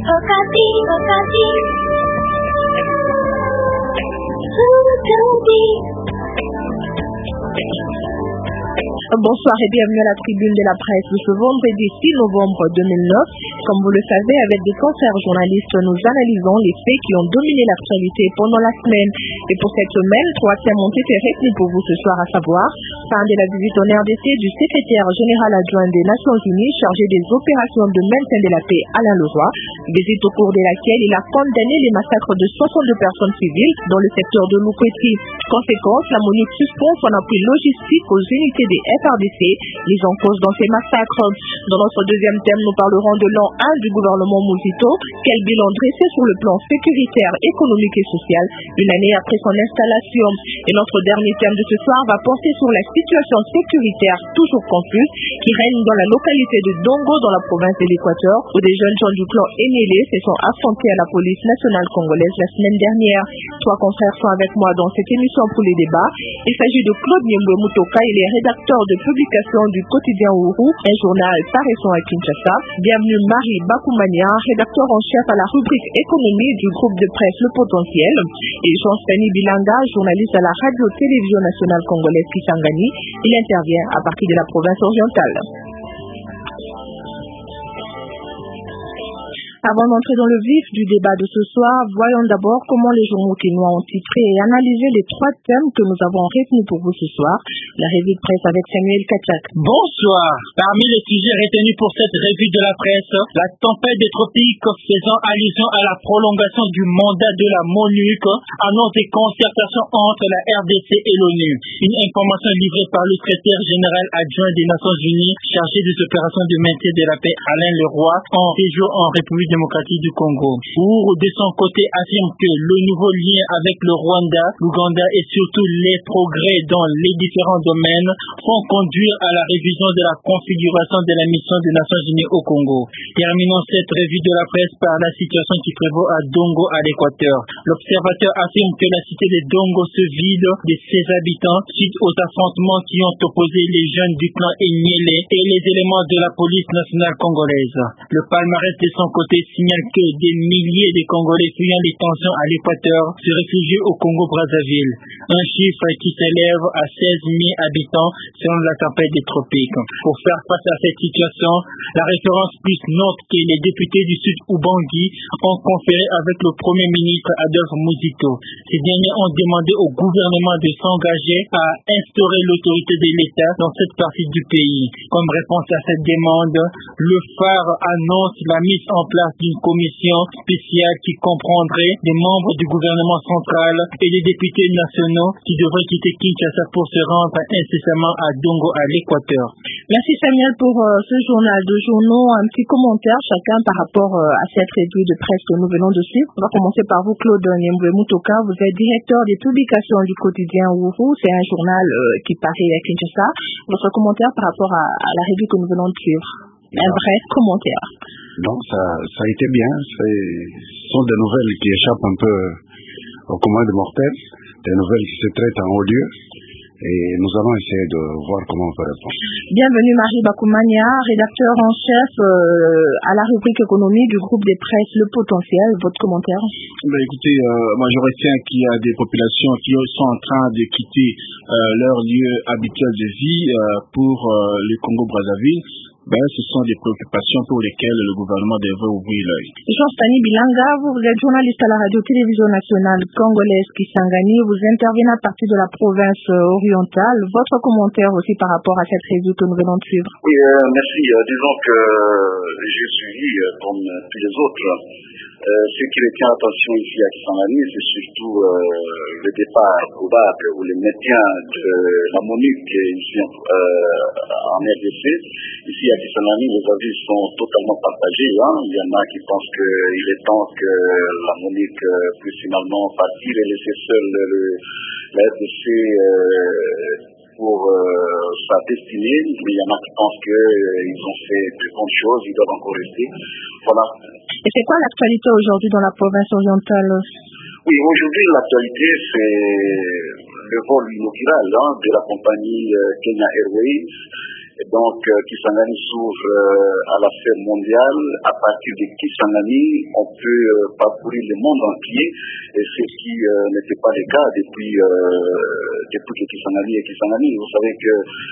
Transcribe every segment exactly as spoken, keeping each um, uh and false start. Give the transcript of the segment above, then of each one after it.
Okati, Okati. Okati. Bonsoir et bienvenue à la tribune de la presse de ce vendredi six novembre deux mille neuf. Comme vous le savez, avec des confrères journalistes, nous analysons les faits qui ont dominé l'actualité pendant la semaine. Et pour cette semaine, trois thèmes ont été retenus pour vous ce soir, à savoir fin de la visite en R D C du secrétaire général adjoint des Nations Unies chargé des opérations de maintien de la paix, Alain Leroy, visite au cours de laquelle il a condamné les massacres de soixante-deux personnes civiles dans le secteur de Lukweti. Conséquence, la MONUC suspend son appui logistique aux unités des F R D C, les en cause dans ces massacres. Dans notre deuxième thème, nous parlerons de l'an un du gouvernement Mouzito. Quel bilan dressé sur le plan sécuritaire, économique et social, une année après son installation. Et notre dernier thème de ce soir va porter sur la situation sécuritaire toujours confuse qui règne dans la localité de Dongo dans la province de l'Équateur, où des jeunes gens du clan Enele se sont affrontés à la police nationale congolaise la semaine dernière. Trois confrères sont avec moi dans cette émission pour les débats. Il s'agit de Claude Niembwe Mutoka, il est rédacteur de publication du quotidien Ouru, un journal paraissant à Kinshasa. Bienvenue Marie Bakoumania, rédacteur en chef à la rubrique économie du groupe de presse Le Potentiel. Et Jean-Stani Bilanga, journaliste à la radio-télévision nationale congolaise Kisangani. Il intervient à partir de la province orientale. Avant d'entrer dans le vif du débat de ce soir, voyons d'abord comment les journaux quinois ont titré et analysé les trois thèmes que nous avons retenus pour vous ce soir. La revue de presse avec Samuel Kachak. Bonsoir. Parmi les sujets retenus pour cette revue de la presse, la tempête des tropiques faisant allusion à la prolongation du mandat de la MONUC annonce des concertations entre la R D C et l'ONU. Une information livrée par le secrétaire général adjoint des Nations Unies chargé des opérations de maintien de la paix, Alain Leroy, en séjour en République démocratique du Congo. Pour de son côté affirme que le nouveau lien avec le Rwanda, l'Ouganda et surtout les progrès dans les différents domaines font conduire à la révision de la configuration de la mission des Nations Unies au Congo. Terminons cette revue de la presse par la situation qui prévaut à Dongo à l'Équateur. L'observateur affirme que la cité de Dongo se vide de ses habitants suite aux affrontements qui ont opposé les jeunes du clan Enyele et les éléments de la police nationale congolaise. Le palmarès de son côté signale que des milliers de Congolais fuyant les tensions à l'Équateur se réfugient au Congo-Brazzaville. Un chiffre qui s'élève à seize mille habitants selon la tempête des tropiques. Pour faire face à cette situation, la référence plus note que les députés du Sud Ubangi ont conféré avec le Premier ministre Adolphe Mouzito. Ces derniers ont demandé au gouvernement de s'engager à instaurer l'autorité de l'État dans cette partie du pays. Comme réponse à cette demande, le phare annonce la mise en place d'une commission spéciale qui comprendrait des membres du gouvernement central et des députés nationaux qui devraient quitter Kinshasa pour se rendre incessamment à Dongo à l'Équateur. Merci Samuel pour euh, ce journal de journaux. Un petit commentaire chacun par rapport euh, à cette revue de presse que nous venons de suivre. On va commencer par vous Claude Niembwe Mutoka. Vous êtes directeur des publications du quotidien Ouru. C'est un journal euh, qui paraît à Kinshasa. Votre commentaire par rapport à, à la revue que nous venons de suivre. Un bref commentaire. Donc ça, ça a été bien. Ce sont des nouvelles qui échappent un peu au commun des mortels, des nouvelles qui se traitent en haut lieu. Et nous allons essayer de voir comment on peut répondre. Bienvenue Marie Bakoumania, rédacteur en chef euh, à la rubrique économie du groupe des presses Le Potentiel. Votre commentaire? Ben écoutez, euh, moi je retiens qu'il y a des populations qui sont en train de quitter euh, leur lieu habituel de vie euh, pour euh, le Congo-Brazzaville. Ben, ce sont des préoccupations pour lesquelles le gouvernement devrait ouvrir l'œil. Jean-Stani Bilanga, vous, vous êtes journaliste à la radio-télévision nationale congolaise Kisangani. Vous intervenez à partir de la province orientale. Votre commentaire aussi par rapport à cette revue que nous venons de suivre? Oui, euh, merci. Euh, disons que j'ai suivi, euh, comme tous les autres, euh, ce qui retient l'attention ici à Kisangani, c'est surtout euh, le départ probable ou le maintien de la MONUC ici euh, en R D C. Ici à Kisangani, les avis sont totalement partagés. Hein. Il y en a qui pensent qu'il est temps que la MONUC puisse finalement partir et laisser seul le, la R D C euh, pour euh, sa destinée. Mais il y en a qui pensent qu'ils euh, ont fait de bonnes choses, ils doivent encore rester. Voilà. Et c'est quoi l'actualité aujourd'hui dans la province orientale? Oui, aujourd'hui, l'actualité, c'est le vol inaugural hein, de la compagnie euh, Kenya Airways Et donc, euh, Kisangani s'ouvre euh, à la fête mondiale. À partir de Kisangani, on peut euh, parcourir le monde entier, et ce qui euh, n'était pas le cas depuis, euh, depuis que Kisangani est Kisangani. Vous savez que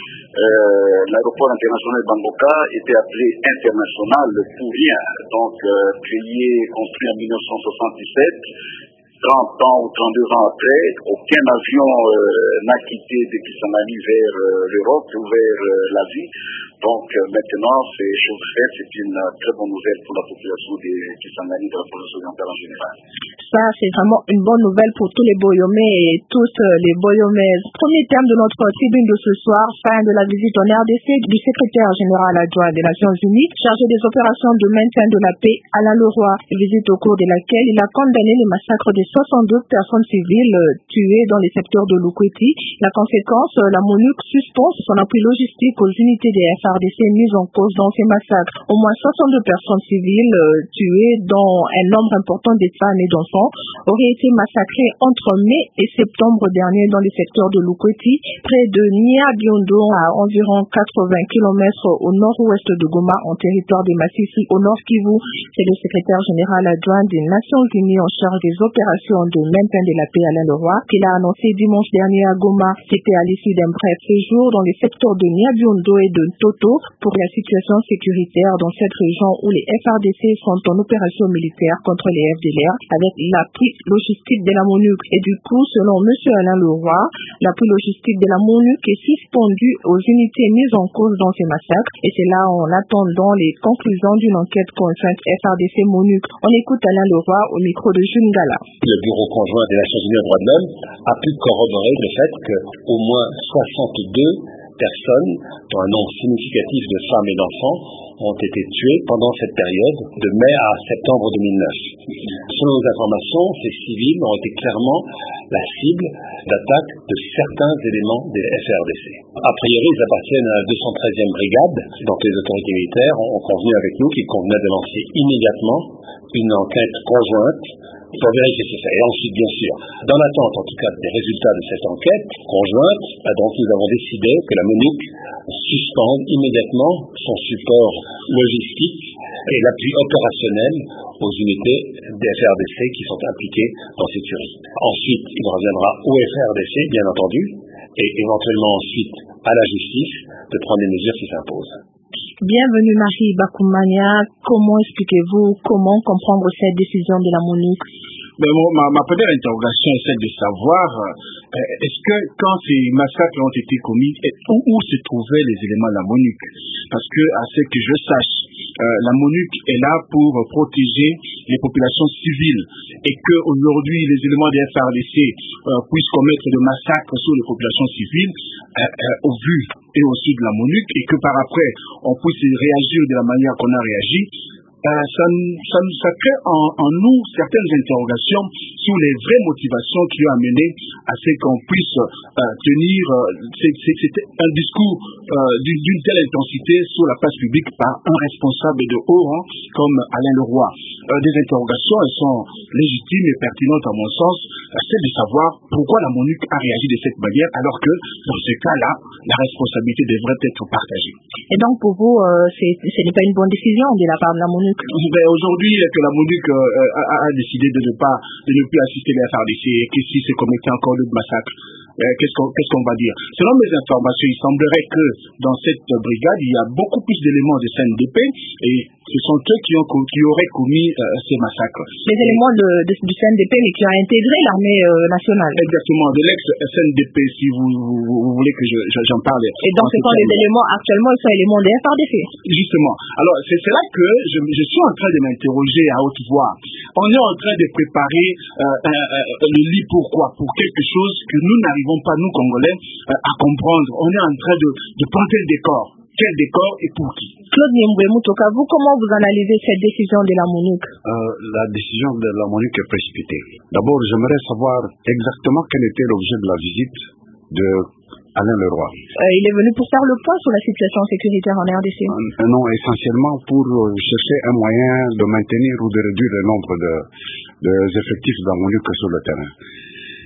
euh, l'aéroport international de Bamboka était appelé international pour rien. Donc, euh, créé, construit en mille neuf cent soixante-dix-sept. trente ans ou trente-deux ans après, aucun avion euh, n'a quitté de Kisangani vers euh, l'Europe ou vers euh, l'Asie. Donc euh, maintenant, c'est chose faite, c'est une euh, très bonne nouvelle pour la population de Kisangani, de la province orientale en général. Ça, c'est vraiment une bonne nouvelle pour tous les Boyomais et tous euh, les Boyomaises. Premier thème de notre tribune de ce soir, fin de la visite en R D C du secrétaire général adjoint des Nations Unies, chargé des opérations de maintien de la paix, Alain Leroy. Visite au cours de laquelle il a condamné les massacres des soixante-deux personnes civiles euh, tuées dans les secteurs de Lukweti. La conséquence, euh, la MONUC suspend son appui logistique aux unités des F R D C mises en cause dans ces massacres. Au moins soixante-deux personnes civiles euh, tuées, dont un nombre important de femmes et d'enfants, auraient été massacrés entre mai et septembre dernier dans les secteurs de Lukweti, près de Niabiondo, à environ quatre-vingts kilomètres au nord-ouest de Goma, en territoire de Massissi, au nord Kivu. C'est le secrétaire général adjoint des Nations Unies en charge des opérations de maintien de la paix, Alain Leroy, qu'il a annoncé dimanche dernier à Goma. C'était à l'issue d'un bref séjour dans les secteurs de Niabiondo et de Toto pour la situation sécuritaire dans cette région où les F R D C sont en opération militaire contre les F D L R avec l'appui logistique de la MONUC. Et du coup, selon M. Alain Leroy, l'appui logistique de la MONUC est suspendu aux unités mises en cause dans ces massacres, et c'est là en attendant les conclusions d'une enquête conjointe F R D C MONUC. On écoute Alain Leroy au micro de June Gala. Le Bureau conjoint des Nations Unies aux droits de l'homme a pu corroborer le fait qu'au moins soixante-deux personnes, dont un nombre significatif de femmes et d'enfants, ont été tuées pendant cette période de mai à septembre deux mille neuf. Selon nos informations, ces civils ont été clairement la cible d'attaque de certains éléments des F R D C. A priori, ils appartiennent à la deux cent treizième brigade, donc les autorités militaires ont convenu avec nous qu'il convenait de lancer immédiatement une enquête conjointe pour vérifier ce fait. Et ensuite, bien sûr, dans l'attente en tout cas des résultats de cette enquête conjointe, donc nous avons décidé que la MONUC suspende immédiatement son support logistique et l'appui opérationnel aux unités des F R D C qui sont impliquées dans ces tueries. Ensuite, il reviendra aux F R D C, bien entendu, et éventuellement ensuite à la justice de prendre les mesures qui s'imposent. Bienvenue Marie Bakoumania. Comment expliquez-vous, comment comprendre cette décision de la MONUC? Mais bon, ma, ma première interrogation est celle de savoir euh, est-ce que quand ces massacres ont été commis, où, où se trouvaient les éléments de la MONUC? Parce que, à ce que je sache, euh, la MONUC est là pour protéger les populations civiles, et que aujourd'hui les éléments des F R D C euh, puissent commettre des massacres sur les populations civiles euh, euh, au vu et aussi de la MONUC, et que par après on puisse réagir de la manière qu'on a réagi. Euh, ça, ça, ça crée en, en nous certaines interrogations sur les vraies motivations qui ont amené à ce qu'on puisse euh, tenir euh, c'était un discours euh, d'une, d'une telle intensité sur la place publique par un responsable de haut rang comme Alain Leroy. Euh, des interrogations, elles sont légitimes et pertinentes à mon sens, euh, c'est de savoir pourquoi la MONUC a réagi de cette manière, alors que dans ce cas-là, la responsabilité devrait être partagée. Et donc pour vous, euh, c'est, ce n'est pas une bonne décision de la part de la MONUC? Ben, aujourd'hui, que la MONUC euh, a, a décidé de ne pas, de ne plus assister les F R D C, et que si se commettait encore d'autres massacres, euh, qu'est-ce qu'on, qu'est-ce qu'on va dire? Selon mes informations, il semblerait que dans cette brigade, il y a beaucoup plus d'éléments de C N D P, et ce sont eux qui, ont, qui auraient commis euh, ces massacres. Les éléments de, de, du C N D P, mais qui ont intégré l'armée euh, nationale. Exactement, de l'ex-C N D P, si vous, vous, vous voulez que je, je, j'en parle. Et donc, ce sont les éléments, actuellement, ils sont éléments des F R D C. Justement. Alors, c'est, c'est là que je, je suis en train de m'interroger à haute voix. On est en train de préparer euh, euh, euh, le lit pourquoi? Pour quelque chose que nous n'arrivons pas, nous Congolais, euh, à comprendre. On est en train de, de planter le décor. Quel décor et pour qui? Claude Niemboué Moutoka, vous, comment vous analysez cette décision de la MONUC? euh, La décision de la MONUC est précipitée. D'abord, j'aimerais savoir exactement quel était l'objet de la visite de Alain Leroy. Euh, il est venu pour faire le point sur la situation sécuritaire en R D C. Euh, non, essentiellement pour chercher un moyen de maintenir ou de réduire le nombre de, de effectifs de la MONUC sur le terrain.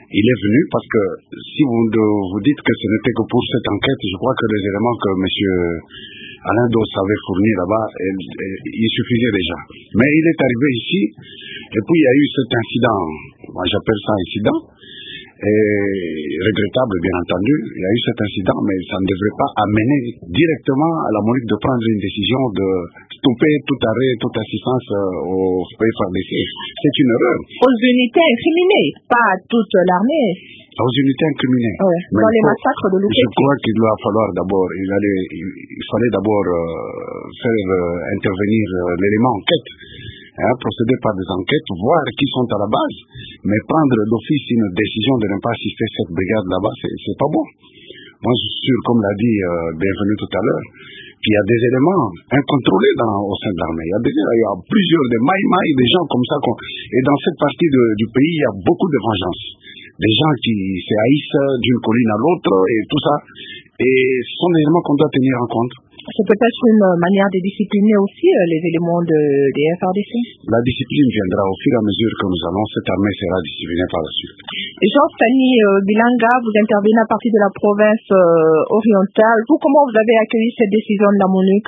il est venu parce que si vous, vous dites que ce n'était que pour cette enquête, je crois que les éléments que M. Alain Dos avait fournis là-bas, il suffisait déjà. Mais il est arrivé ici, et puis il y a eu cet incident, moi j'appelle ça incident, et regrettable bien entendu, il y a eu cet incident, mais ça ne devrait pas amener directement à la MONUC de prendre une décision de stopper tout arrêt, toute assistance au F A R D C. C'est une erreur. Aux unités incriminées, pas à toute l'armée. Aux unités incriminées. Ouais, dans les faut, massacres de l'Ouketi. Je crois qu'il va falloir d'abord, il, allait, il, il fallait d'abord euh, faire euh, intervenir euh, l'élément enquête. Hein, procéder par des enquêtes, voir qui sont à la base, mais prendre d'office une décision de ne pas assister cette brigade là-bas, c'est, c'est pas bon. Moi, je suis sûr, comme l'a dit euh, Bienvenu tout à l'heure, qu'il y a des éléments incontrôlés dans, au sein de l'armée. Il y a, des, il y a plusieurs, des maïmaï, des gens comme ça. Et dans cette partie de, du pays, il y a beaucoup de vengeance. Des gens qui se haïssent d'une colline à l'autre et tout ça. Et ce sont des éléments qu'on doit tenir en compte. C'est peut-être une manière de discipliner aussi euh, les éléments de, des F A R D C. La discipline viendra au fur et à mesure que nous allons. Cette armée sera disciplinée par la suite. Jean-Fanny euh, Bilanga, vous intervenez à partir de la province euh, orientale. Vous, comment vous avez accueilli cette décision de la MONUC?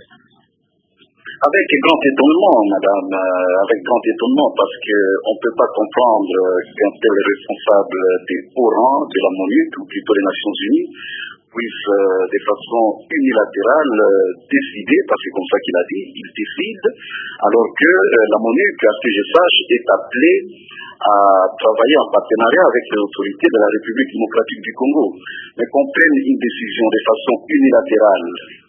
Avec grand étonnement, madame, euh, avec grand étonnement, parce qu'on ne peut pas comprendre qu'un tel responsable des hauts rangs de la MONUC, ou plutôt les Nations Unies, puisse euh, de façon unilatérale euh, décider, parce que c'est comme ça qu'il a dit, il décide, alors que euh, la MONUC, à ce que je sache, est appelée à travailler en partenariat avec les autorités de la République démocratique du Congo. Mais qu'on prenne une décision de façon unilatérale,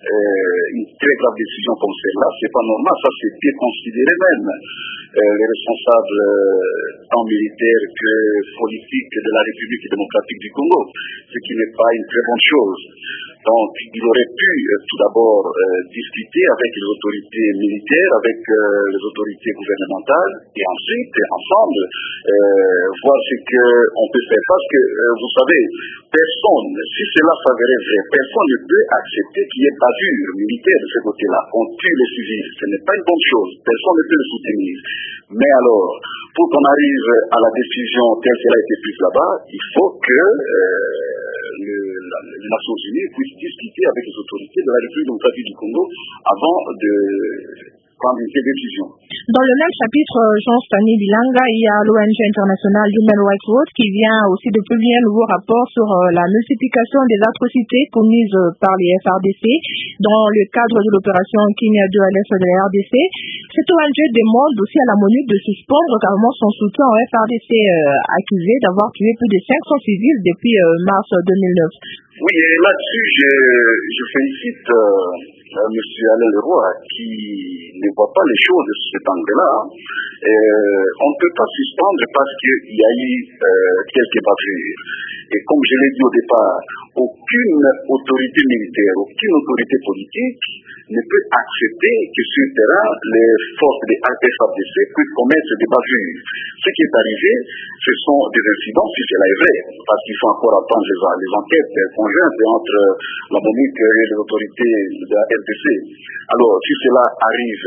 euh, une très grave décision comme celle-là, c'est pas normal, ça c'est déconsidéré même. Euh, les responsables euh, tant militaires que politiques de la République démocratique du Congo, ce qui n'est pas une très bonne chose. Donc, il aurait pu euh, tout d'abord euh, discuter avec les autorités militaires, avec euh, les autorités gouvernementales, et ensuite, ensemble, euh, voir ce qu'on peut faire. Parce que, euh, vous savez, personne, si cela s'avérait vrai, personne ne peut accepter qu'il y ait bavure militaire de ce côté-là. On tue les civils, ce n'est pas une bonne chose. Personne ne peut le soutenir. Mais alors, pour qu'on arrive à la décision telle qu'elle a été prise là-bas, il faut que euh, le, la, les Nations Unies puissent discuter avec les autorités de la République démocratique du Congo avant de prendre une telle décision. Dans le même chapitre, Jean-Fanny Bilanga, il y a l'O N G internationale Human Rights Watch qui vient aussi de publier un nouveau rapport sur la multiplication des atrocités commises par les F A R D C dans le cadre de l'opération Kenya deux à l'est de la R D C. Cette O N G demande aussi à la MONUC de suspendre carrément son soutien au F A R D C euh, accusé d'avoir tué plus de cinq cents civils depuis euh, mars deux mille neuf. Oui, et là-dessus, je, je félicite euh, M. Alain Leroy qui ne voit pas les choses de cet angle-là. Euh, on ne peut pas suspendre parce qu'il y a eu euh, quelques bavures. Et comme je l'ai dit au départ, aucune autorité militaire, aucune autorité politique ne peut accepter que sur le terrain, les forces des F A R D C puissent commettre des bavures. Ce qui est arrivé, ce sont des incidents, si cela est vrai, parce qu'il faut encore attendre les, les enquêtes conjointes entre la MONUC et les autorités de la R D C. Alors, si cela arrive,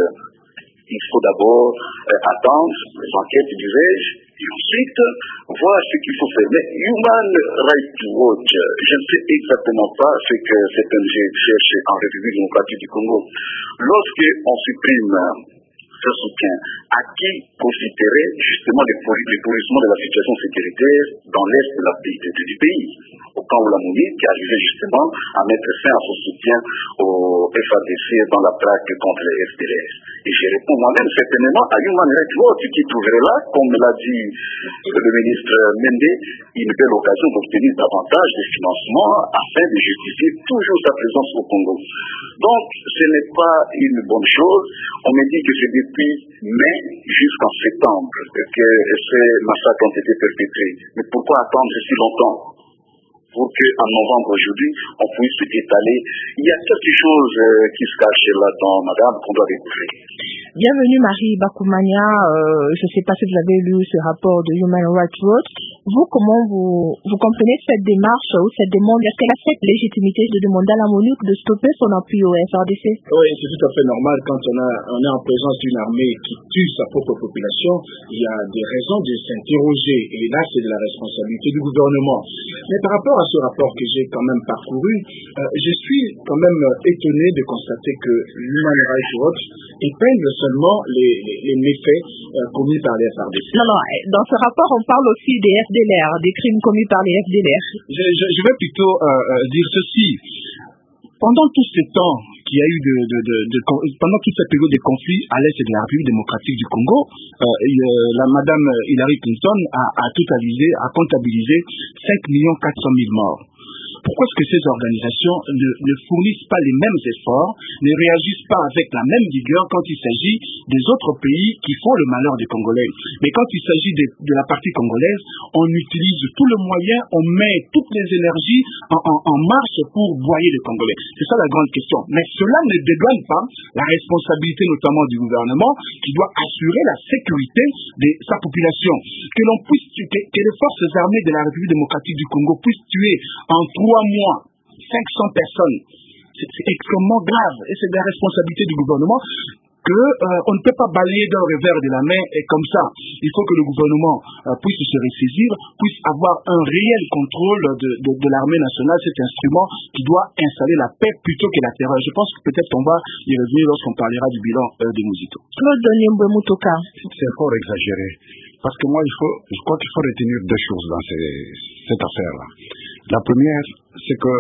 il faut d'abord euh, attendre les enquêtes du V E G et ensuite voir ce qu'il faut faire. Mais Human Rights Watch, je ne sais exactement pas ce que cette O N G cherche en République démocratique du Congo. Lorsqu'on supprime ce soutien, à qui profiterait justement le pourrissement de la situation sécuritaire dans l'est de la, de, du pays, au camp où la MONUC qui arrivait justement à mettre fin à son soutien au F A R D C dans la traque contre les F D L S. Et je réponds moi-même certainement à Human Rights Watch qui trouverait là, comme l'a dit le ministre Mende, une belle occasion d'obtenir davantage de financement afin de justifier toujours sa présence au Congo. Donc, ce n'est pas une bonne chose. On me dit que c'est depuis mai jusqu'en septembre que ces massacres ont été perpétrés. Mais pourquoi attendre si longtemps pour qu'en novembre aujourd'hui, on puisse étaler? Il y a quelque chose euh, qui se cache là-dedans, madame, qu'on doit découvrir. Bienvenue Marie Bakoumania. Euh, je ne sais pas si vous avez lu ce rapport de Human Rights Watch. Vous, comment vous, vous comprenez cette démarche ou cette demande? Est-ce qu'elle a cette légitimité de demander à la MONUC de stopper son appui au F R D C? Oui, c'est tout à fait normal quand on, a, on est en présence d'une armée qui tue sa propre population. Il y a des raisons de s'interroger et là, c'est de la responsabilité du gouvernement. Mais par rapport à ce rapport que j'ai quand même parcouru, euh, je suis quand même étonné de constater que l'Human Rights Watch épingle seulement les, les, les méfaits euh, commis par les F R D C. Non, non, dans ce rapport, on parle aussi des F D L R, des crimes commis par les F D L R. Je, je, je vais plutôt euh, euh, dire ceci. Pendant tout ce temps qu'il y a eu de, de, de, de, de pendant toute cette période de conflit à l'est de la République démocratique du Congo, euh, la madame Hillary Clinton a, a totalisé, a comptabilisé cinq millions quatre cent mille morts. Pourquoi est-ce que ces organisations ne, ne fournissent pas les mêmes efforts, ne réagissent pas avec la même vigueur quand il s'agit des autres pays qui font le malheur des Congolais? Mais quand il s'agit de, de la partie congolaise, on utilise tout le moyen, on met toutes les énergies en, en, en marche pour broyer les Congolais. C'est ça la grande question. Mais cela ne dédouane pas la responsabilité notamment du gouvernement qui doit assurer la sécurité de sa population. Que l'on puisse tuer, que, que les forces armées de la République démocratique du Congo puissent tuer en trois mois cinq cents personnes, c'est, c'est extrêmement grave et c'est de la responsabilité du gouvernement que euh, on ne peut pas balayer d'un revers de la main et comme ça. Il faut que le gouvernement euh, puisse se ressaisir, puisse avoir un réel contrôle de, de, de l'armée nationale, cet instrument qui doit installer la paix plutôt que la terreur. Je pense que peut-être qu'on va y revenir lorsqu'on parlera du bilan euh, des Mouzito. Claude Doniembe Mutoka. C'est fort exagéré. Parce que moi, il faut, je crois qu'il faut retenir deux choses dans ces, cette affaire-là. La première, c'est que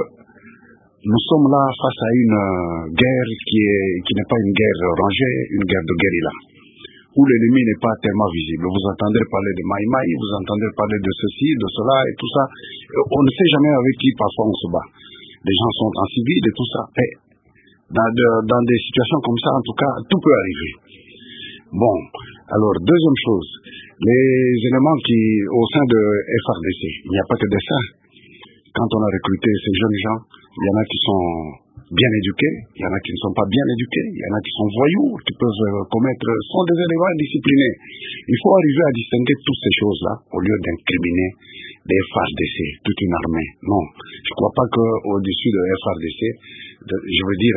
nous sommes là face à une euh, guerre qui est, qui n'est pas une guerre rangée, une guerre de guérilla, où l'ennemi n'est pas tellement visible. Vous entendez parler de Maï Maï, vous entendez parler de ceci, de cela et tout ça. On ne sait jamais avec qui parfois on se bat. Les gens sont en civil et tout ça. Mais dans, de, dans des situations comme ça, en tout cas, tout peut arriver. Bon, alors, deuxième chose, les éléments qui, au sein de F R D C, il n'y a pas que des ça. Quand on a recruté ces jeunes gens, il y en a qui sont bien éduqués, il y en a qui ne sont pas bien éduqués, il y en a qui sont voyous, qui peuvent commettre, sont des éléments indisciplinés. Il faut arriver à distinguer toutes ces choses-là, au lieu d'incriminer des F R D C, toute une armée. Non, je ne crois pas qu'au-dessus de F R D C, de, je veux dire,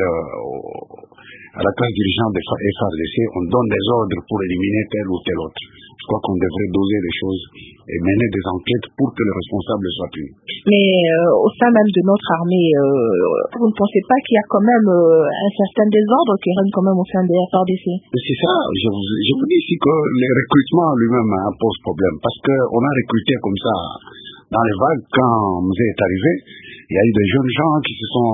euh, à la classe dirigeante des F R D C, on donne des ordres pour éliminer tel ou tel autre. Je crois qu'on devrait doser les choses et mener des enquêtes pour que les responsables soient punis. Mais euh, au sein même de notre armée, euh, vous ne pensez pas qu'il y a quand même euh, un certain désordre qui règne quand même au sein des F R D C? C'est ça, je vous, je vous dis ici que le recrutement lui-même hein, pose problème, parce qu'on a recruté comme ça dans les vagues. Quand Mzé est arrivé, il y a eu des jeunes gens qui se sont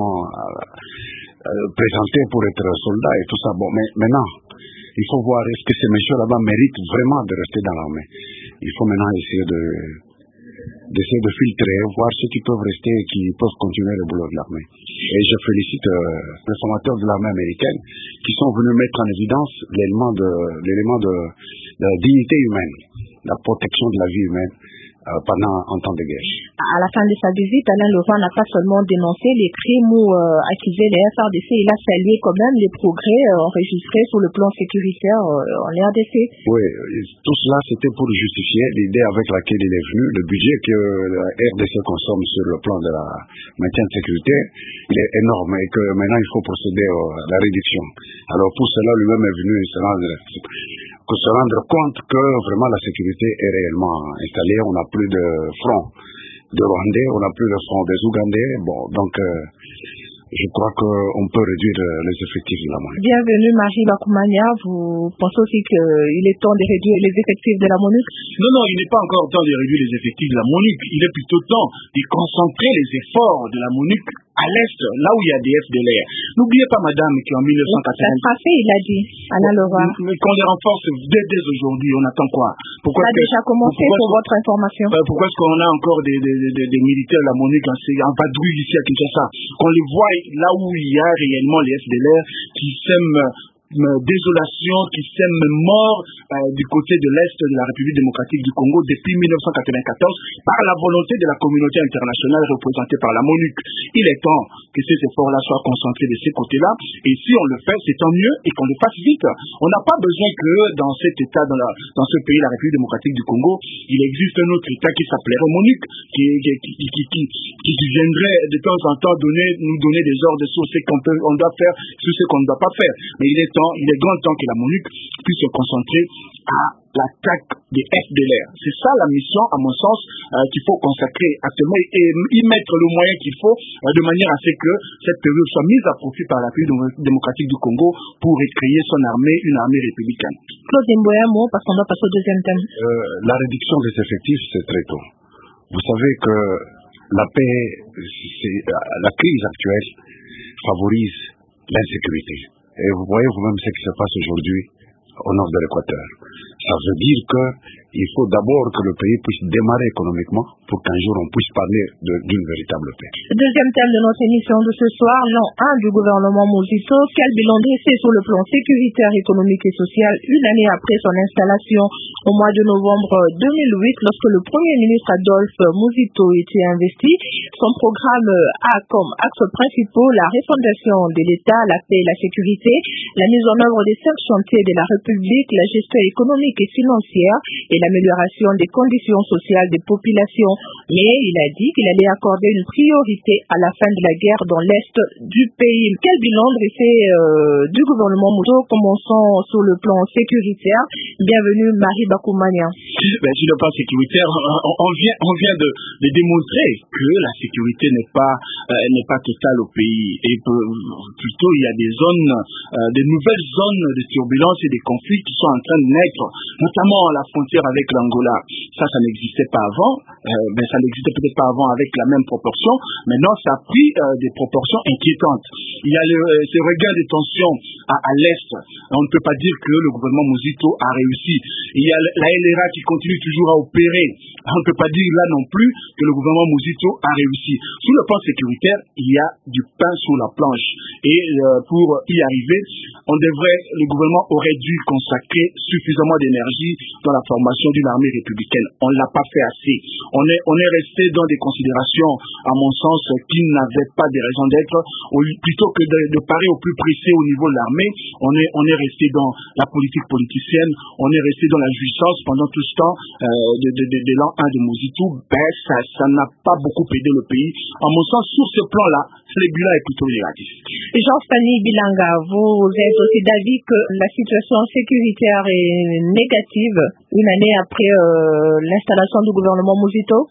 euh, euh, présentés pour être soldats et tout ça. Bon, mais maintenant, il faut voir est-ce que ces messieurs là-bas méritent vraiment de rester dans l'armée. Il faut maintenant essayer de d'essayer de filtrer, voir ceux qui peuvent rester et qui peuvent continuer le boulot de l'armée. Et je félicite euh, les formateurs de l'armée américaine qui sont venus mettre en évidence l'élément de l'élément de, de la dignité humaine, la protection de la vie humaine euh, pendant en temps de guerre. À la fin de sa visite, Alain Leroy n'a pas seulement dénoncé les crimes ou euh, accusé les F R D C, il a salué quand même les progrès euh, enregistrés sur le plan sécuritaire euh, en R D C. Oui, tout cela c'était pour justifier l'idée avec laquelle il est venu, le budget que la R D C consomme sur le plan de la maintien de sécurité, il est énorme et que maintenant il faut procéder à la réduction. Alors pour cela, lui-même est venu se rendre, se rendre compte que vraiment la sécurité est réellement installée, on n'a plus de front de Rwandais, on n'a plus le front des Ougandais. Bon, donc euh, je crois qu'on peut réduire les effectifs de la MONUC. Bienvenue Marie Bakoumania, vous pensez aussi qu'il est temps de réduire les effectifs de la MONUC? Non, non, il n'est pas encore temps de réduire les effectifs de la MONUC, il est plutôt temps de concentrer les efforts de la MONUC à l'est, là où il y a des F D L R. N'oubliez pas, madame, qu'en mille neuf cent quatre-vingt... Ça sera fait, il a dit, Alain Leroy. Mais qu'on les renforce dès, dès aujourd'hui, on attend quoi? Pourquoi Ça a déjà commencé pour votre information. Euh, pourquoi est-ce qu'on a encore des, des, des, des militaires de la MONUC en, en vadrouille ici à Kinshasa? Qu'on les voit là où il y a réellement les F D L R qui sèment désolation, qui sème mort euh, du côté de l'Est de la République démocratique du Congo depuis mille neuf cent quatre-vingt-quatorze par la volonté de la communauté internationale représentée par la MONUC. Il est temps que ces efforts-là soient concentrés de ces côtés-là, et si on le fait, c'est tant mieux, et qu'on le fasse vite. On n'a pas besoin que dans cet État, dans, la, dans ce pays, la République démocratique du Congo, il existe un autre État qui s'appellerait MONUC, qui, qui, qui, qui, qui, qui viendrait de temps en temps donner, nous donner des ordres sur ce qu'on peut, on doit faire, sur ce qu'on ne doit pas faire. Mais il est temps, il est grand temps que la MONUC puisse se concentrer à l'attaque des F D L R. C'est ça la mission, à mon sens, euh, qu'il faut consacrer actuellement et, et y mettre le moyen qu'il faut, euh, de manière à ce que cette période soit mise à profit par la République démocratique du Congo pour créer son armée, une armée républicaine. Claude Mboya, parce qu'on doit passer au deuxième thème. Euh, la réduction des effectifs, c'est très tôt. Vous savez que la paix, c'est, la crise actuelle favorise l'insécurité. Et vous voyez vous-même ce qui se passe aujourd'hui au nord de l'Équateur. Ça veut dire qu'il faut d'abord que le pays puisse démarrer économiquement pour qu'un jour on puisse parler de, d'une véritable paix. Deuxième thème de notre émission de ce soir, l'an un du gouvernement Muzito. Quel bilan dressé sur le plan sécuritaire, économique et social une année après son installation au mois de novembre deux mille huit, lorsque le Premier ministre Adolphe Muzito était investi. Son programme a comme axes principaux la refondation de l'État, la paix et la sécurité, la mise en œuvre des cinq chantiers de la République, la gestion économique et financière et l'amélioration des conditions sociales des populations. Mais il a dit qu'il allait accorder une priorité à la fin de la guerre dans l'Est du pays. Quel bilan dressé euh, du gouvernement Muzito? Commençons sur le plan sécuritaire. Bienvenue Marie Bakoumania. Ben, sur le plan sécuritaire, on, on vient, on vient de, de démontrer que la sécurité n'est pas, euh, n'est pas totale au pays. Et plutôt, il y a des zones, euh, des nouvelles zones de turbulence et des conflits qui sont en train de naître, notamment à la frontière avec l'Angola. Ça, ça n'existait pas avant. Euh, ben, ça n'existait peut-être pas avant avec la même proportion. Maintenant, ça a pris euh, des proportions inquiétantes. Il y a le, euh, ce regain de tension à, à l'Est. On ne peut pas dire que le gouvernement Muzito a réussi. Il y a la L R A qui continue toujours à opérer. On ne peut pas dire là non plus que le gouvernement Muzito a réussi. Sur le plan sécuritaire, il y a du pain sur la planche. Et euh, pour y arriver, on devrait, le gouvernement aurait dû consacrer suffisamment d'énergie dans la formation d'une armée républicaine. On ne l'a pas fait assez. On est, on est resté dans des considérations, à mon sens, qui n'avaient pas de raison d'être. Plutôt que de, de parer au plus pressé au niveau de l'armée, on est, on est resté dans la politique politicienne, on est resté dans la jouissance pendant tout ce temps euh, de, de, de, de l'an un de Muzito. Ben, ça, ça n'a pas beaucoup aidé le pays. À mon sens, sur ce plan-là, le bilan est plutôt négatif. Jean-Fanny Bilanga, vous êtes aussi d'avis que la situation sécuritaire est négative une année après euh, l'installation du gouvernement Muzito?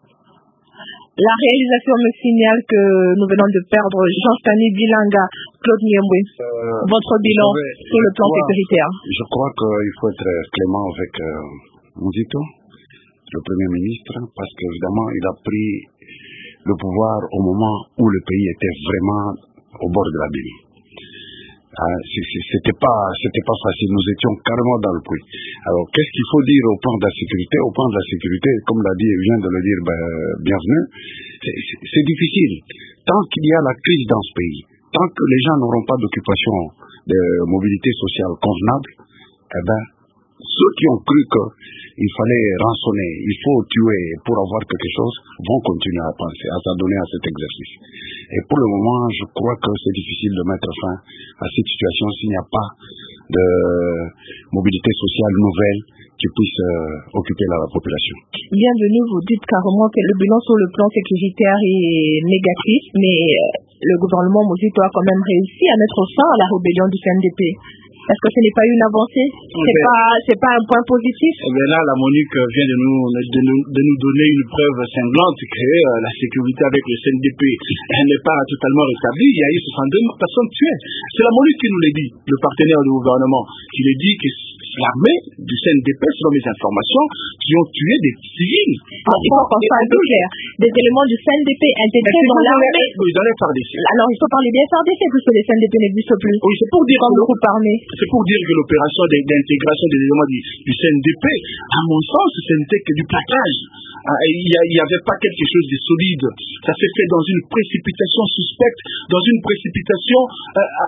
La réalisation me signale que nous venons de perdre Jean-Fanny Bilanga. Claude Niemboué, euh, votre bilan savez, sur le plan crois, sécuritaire? Je crois qu'il faut être clément avec euh, Muzito, le Premier ministre, parce qu'évidemment, il a pris le pouvoir au moment où le pays était vraiment au bord de l'abîme. Euh, c'était pas, c'était pas facile. Nous étions carrément dans le puits. Alors, qu'est-ce qu'il faut dire au plan de la sécurité? Au plan de la sécurité, comme l'a dit, vient de le dire, ben, bienvenue. C'est difficile. Tant qu'il y a la crise dans ce pays, tant que les gens n'auront pas d'occupation de mobilité sociale convenable, eh ben, ceux qui ont cru qu'il fallait rançonner, il faut tuer pour avoir quelque chose, vont continuer à penser, à s'adonner à cet exercice. Et pour le moment, je crois que c'est difficile de mettre fin à cette situation s'il n'y a pas de mobilité sociale nouvelle qui puisse euh, occuper la, la population. Bienvenue, vous dites carrément que le bilan sur le plan sécuritaire est négatif, mais le gouvernement Muzito a quand même réussi à mettre fin à la rébellion du C N D P. Est-ce que ce n'est pas une avancée? C'est ben, pas, c'est pas un point positif? Eh bien là, la MONUC vient de nous, de nous, de nous donner une preuve cinglante que euh, la sécurité avec le C N D P n'est pas totalement rétablie. Il y a eu soixante-deux personnes tuées. C'est la MONUC qui nous l'a dit, le partenaire du gouvernement, qui l'a dit que l'armée du C N D P, selon mes informations, qui ont tué des civils. Ah, il faut qu'on soit plus clair. Des éléments du C N D P intégrés dans l'armée. Oui, dans les F A R D C. Alors, il faut parler des F A R D C puisque les C N D P n'existent plus. Oui, c'est pour dire comme le groupe armé. C'est pour dire que l'opération d'intégration des éléments du, du C N D P, à mon sens, ce n'était que du plaquage. Ah, il n'y avait pas quelque chose de solide. Ça s'est fait dans une précipitation suspecte, dans une précipitation euh, à, à, à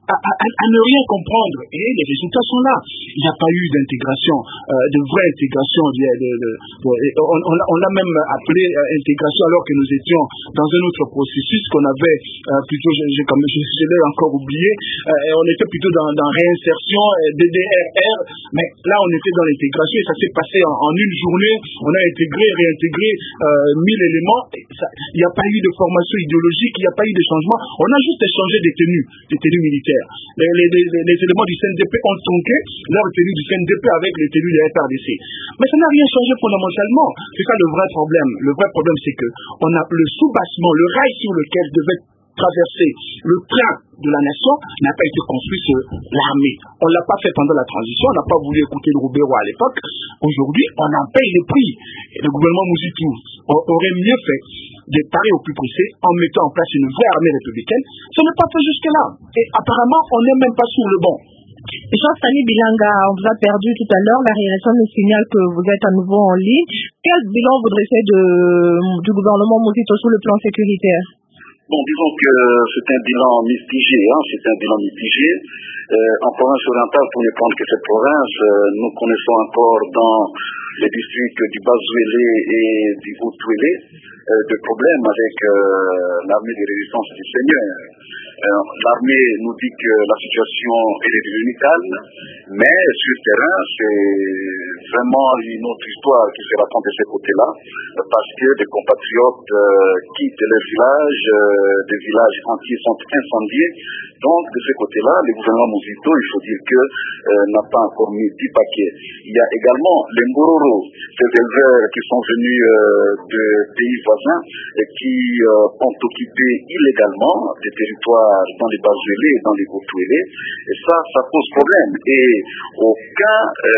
à, à, à ne rien comprendre. Et les résultats sont là. Il n'y a pas eu d'intégration, euh, de vraie intégration. De, de, de, de, on, on, on l'a même appelé euh, intégration alors que nous étions dans un autre processus qu'on avait euh, plutôt, je, je, comme je, je l'ai encore oublié, euh, on était plutôt dans, dans réinsertion, euh, D D R R, mais là on était dans l'intégration et ça s'est passé en, en une journée. On a intégré, réintégré euh, mille éléments. Il n'y a pas eu de formation idéologique, il n'y a pas eu de changement. On a juste échangé des tenues, des tenues militaires. Les, les, les, les éléments du C N D P ont tronqué leur tenue du C N D P avec les tenues de la F R D C. Mais ça n'a rien changé fondamentalement. C'est ça le vrai problème. Le vrai problème, c'est que on a le soubassement, le rail sur lequel devait traverser le train de la nation n'a pas été construit sur l'armée. On ne l'a pas fait pendant la transition, on n'a pas voulu écouter le Roubérois à l'époque. Aujourd'hui, on en paye les prix. Et le gouvernement Mouzitou aurait mieux fait de parer au plus pressé en mettant en place une vraie armée républicaine. Ce n'est pas fait jusque-là. Et apparemment, on n'est même pas sur le banc. Jean-Sani Bilanga, on vous a perdu tout à l'heure. La réalisation nous signale que vous êtes à nouveau en ligne. Quel bilan vous dressez de, du gouvernement Mouzitou sur le plan sécuritaire? Bon, disons que c'est un bilan mitigé, hein, c'est un bilan mitigé. Euh, en province orientale, pour ne prendre que cette province, euh, nous connaissons encore dans les districts du Bas-Zouélé et du Haut-Zouélé euh, de problèmes avec euh, l'armée de résistance du Seigneur. Euh, l'armée nous dit que la situation est devenue calme, mais sur le terrain, c'est vraiment une autre histoire qui se raconte de ce côté-là, parce que des compatriotes euh, quittent les villages, euh, des villages entiers sont incendiés. Donc, de ce côté-là, le gouvernement Mouzitou, il faut dire que euh, n'a pas encore mis dix paquets. Il y a également les Mbororo, ces éleveurs qui sont venus euh, de pays voisins et qui euh, ont occupé illégalement des territoires dans les Bas-Zouélé et dans les Haut-Zouélé. Et ça, ça pose problème. Et aucun,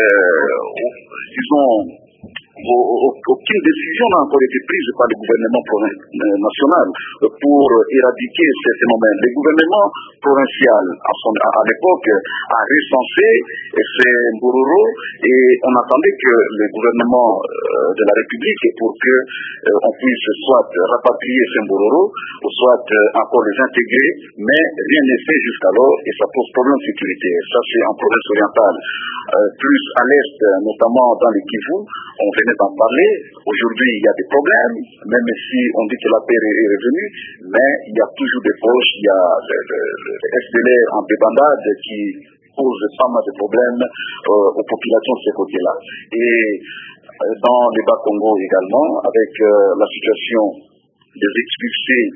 euh, disons, aucune décision n'a encore été prise par le gouvernement national pour éradiquer ces phénomènes. Le gouvernement provincial, à, son, à, à l'époque, a recensé ces Mbororo et on attendait que le gouvernement euh, de la République, pour que euh, on puisse soit rapatrier ces Mbororo, ou soit euh, encore les intégrer, mais rien n'est fait jusqu'alors et ça pose problème de sécurité. Ça, c'est en province orientale. Euh, plus à l'est, notamment dans les Kivu, on venait d'en parler. Aujourd'hui, il y a des problèmes, même si on dit que la paix est revenue, mais il y a toujours des poches, il y a le, le, le F D L R en débandade qui pose pas mal de problèmes euh, aux populations de ce côté-là. Et euh, dans les Bas-Congo également, avec euh, la situation des expulsés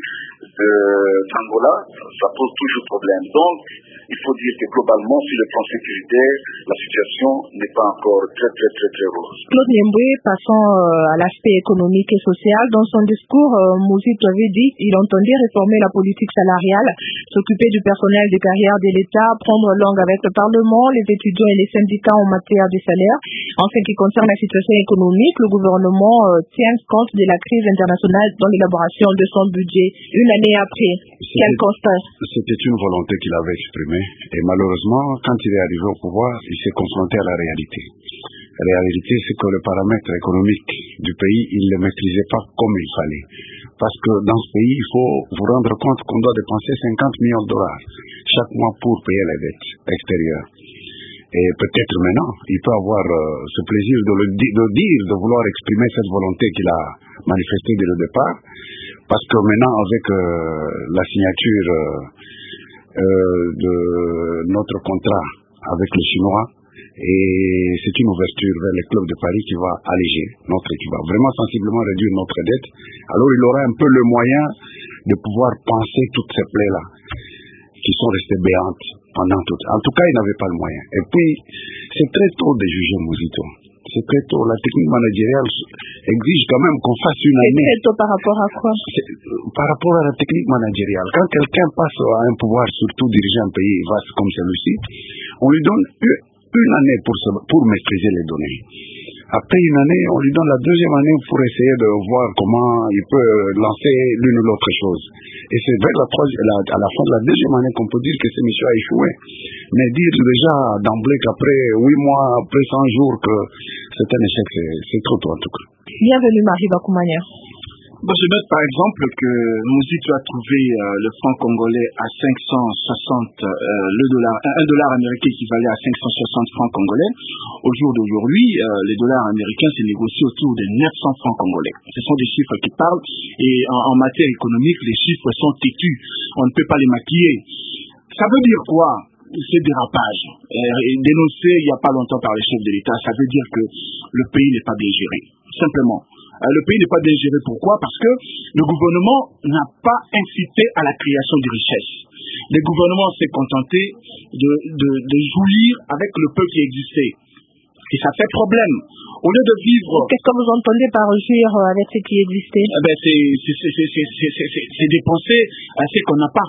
d'Angola, ça pose toujours problème. Donc, il faut dire que globalement, sur le plan sécuritaire, la situation n'est pas encore très, très, très, très rose. Claude Niemboué, passons euh, à l'aspect économique et social. Dans son discours, euh, Mouzitou avait dit qu'il entendait réformer la politique salariale, s'occuper du personnel de carrière de l'État, prendre langue avec le Parlement, les étudiants et les syndicats en matière de salaire. En ce qui concerne la situation économique, le gouvernement euh, tient compte de la crise internationale dans l'élaboration de son budget. Une année après, quel constat? C'était une volonté qu'il avait exprimée. Et malheureusement, quand il est arrivé au pouvoir, il s'est confronté à la réalité. La réalité, c'est que le paramètre économique du pays, il ne le maîtrisait pas comme il fallait. Parce que dans ce pays, il faut vous rendre compte qu'on doit dépenser cinquante millions de dollars chaque mois pour payer les dettes extérieures. Et peut-être maintenant, il peut avoir euh, ce plaisir de le di- de dire, de vouloir exprimer cette volonté qu'il a manifestée dès le départ. Parce que maintenant, avec euh, la signature euh, Euh, de notre contrat avec les Chinois, et c'est une ouverture vers les clubs de Paris qui va alléger notre, qui va vraiment sensiblement réduire notre dette. Alors il aura un peu le moyen de pouvoir penser toutes ces plaies-là qui sont restées béantes pendant tout. En tout cas, il n'avait pas le moyen. Et puis, c'est très tôt de juger Mouzitou. C'est très tôt. La technique managériale exige quand même qu'on fasse une année. C'est très tôt par rapport à quoi? Par rapport à la technique managériale. Quand quelqu'un passe à un pouvoir, surtout diriger un pays vaste comme celui-ci, on lui donne une année pour, se, pour maîtriser les données. Après une année, on lui donne la deuxième année pour essayer de voir comment il peut lancer l'une ou l'autre chose. Et c'est vers la troisième, la, à la fin de la deuxième année qu'on peut dire que ce monsieur a échoué. Mais dire déjà d'emblée qu'après huit mois, après cent jours, que c'est un échec, c'est, c'est trop tôt en tout cas. Bienvenue Marie Bakoumania. Bon, je note par exemple que Mouzito a trouvé euh, le franc congolais à cinq cent soixante, euh, le dollar, un dollar américain équivalait à cinq cent soixante francs congolais. Au jour d'aujourd'hui, euh, les dollars américains se négocient autour de neuf cents francs congolais. Ce sont des chiffres qui parlent et en, en matière économique, les chiffres sont têtus. On ne peut pas les maquiller. Ça veut dire quoi? Ces dérapages, euh, dénoncés il n'y a pas longtemps par les chefs de l'État, ça veut dire que le pays n'est pas bien géré, simplement. Le pays n'est pas bien géré. Pourquoi? Parce que le gouvernement n'a pas incité à la création de richesses. Le gouvernement s'est contenté de, de, de jouir avec le peu qui existait. Et ça fait problème. Au lieu de vivre... Qu'est-ce que vous entendez par jouir avec ce qui existait? Eh ben c'est, c'est, c'est, c'est, c'est, c'est, c'est, c'est dépenser à ce qu'on n'a pas.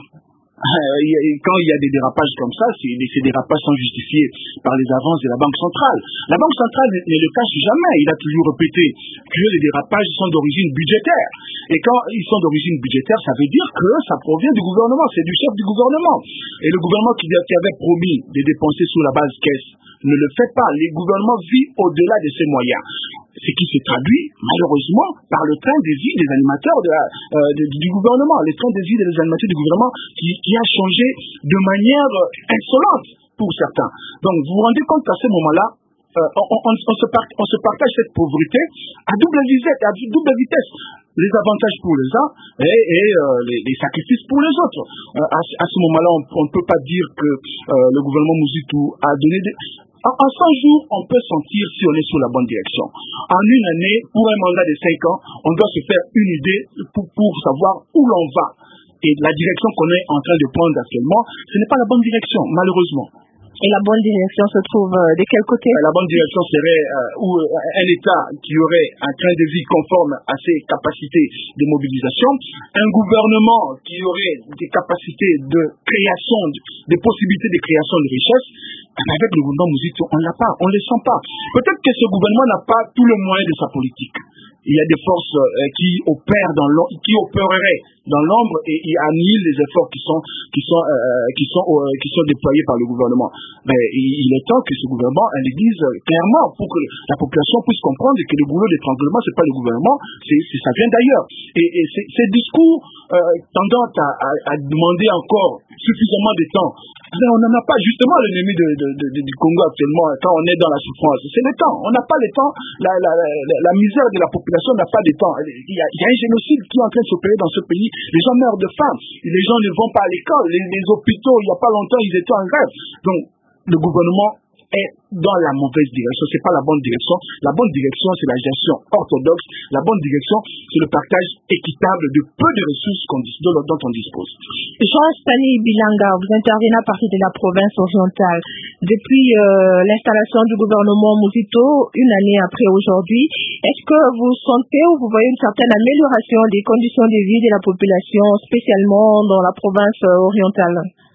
Quand il y a des dérapages comme ça, c'est, ces dérapages sont justifiés par les avances de la Banque centrale. La Banque centrale ne, ne le cache jamais. Il a toujours répété que les dérapages sont d'origine budgétaire. Et quand ils sont d'origine budgétaire, ça veut dire que ça provient du gouvernement, c'est du chef du gouvernement. Et le gouvernement qui, qui avait promis de dépenser sous la base caisse ne le fait pas. Le gouvernement vit au-delà de ses moyens. Ce qui se traduit, malheureusement, par le train de vie des animateurs de la, euh, de, du gouvernement. Le train de vie des animateurs du gouvernement qui, qui a changé de manière insolente pour certains. Donc, vous vous rendez compte qu'à ce moment-là, euh, on, on, on, se part, on se partage cette pauvreté à double vitesse, à double vitesse. Les avantages pour les uns et, et euh, les, les sacrifices pour les autres. Euh, à, à ce moment-là, on ne peut pas dire que euh, le gouvernement Mouzito a donné des... En, en cent jours, on peut sentir si on est sur la bonne direction. En une année, pour un mandat de cinq ans, on doit se faire une idée pour, pour savoir où l'on va. Et la direction qu'on est en train de prendre actuellement, ce n'est pas la bonne direction, malheureusement. Et la bonne direction se trouve de quel côté? La bonne direction serait euh, où, euh, un État qui aurait un train de vie conforme à ses capacités de mobilisation, un gouvernement qui aurait des capacités de création, des possibilités de création de richesses. Avec le gouvernement Mouzito, on ne l'a pas, on ne le sent pas. Peut-être que ce gouvernement n'a pas tout le moyen de sa politique. Il y a des forces euh, qui opèrent dans l'ombre, qui opéreraient dans l'ombre et qui annihilent les efforts qui sont qui sont euh, qui sont euh, qui sont déployés par le gouvernement. Mais il, il est temps que ce gouvernement le dise clairement pour que la population puisse comprendre que le boulot d'étranglement c'est pas le gouvernement, c'est, c'est ça vient d'ailleurs. Et, et c'est, ces discours euh, tendant à, à, à demander encore suffisamment de temps. Mais on n'en a pas, justement, l'ennemi de, de, de, de, du Congo actuellement, quand on est dans la souffrance. C'est le temps. On n'a pas le temps. La, la, la, la misère de la population n'a pas de temps. Il y, a, il y a un génocide qui est en train de s'opérer dans ce pays. Les gens meurent de faim. Les gens ne vont pas à l'école. Les, les hôpitaux, il n'y a pas longtemps, ils étaient en grève. Donc, le gouvernement est dans la mauvaise direction. C'est pas la bonne direction. La bonne direction, c'est la gestion orthodoxe. La bonne direction, c'est le partage équitable de peu de ressources qu'on, dont, dont on dispose. Jean-Stani Bilanga, vous intervenez à partir de la province orientale. Depuis euh, l'installation du gouvernement Mouzito, une année après aujourd'hui, est-ce que vous sentez ou vous voyez une certaine amélioration des conditions de vie de la population, spécialement dans la province euh, orientale?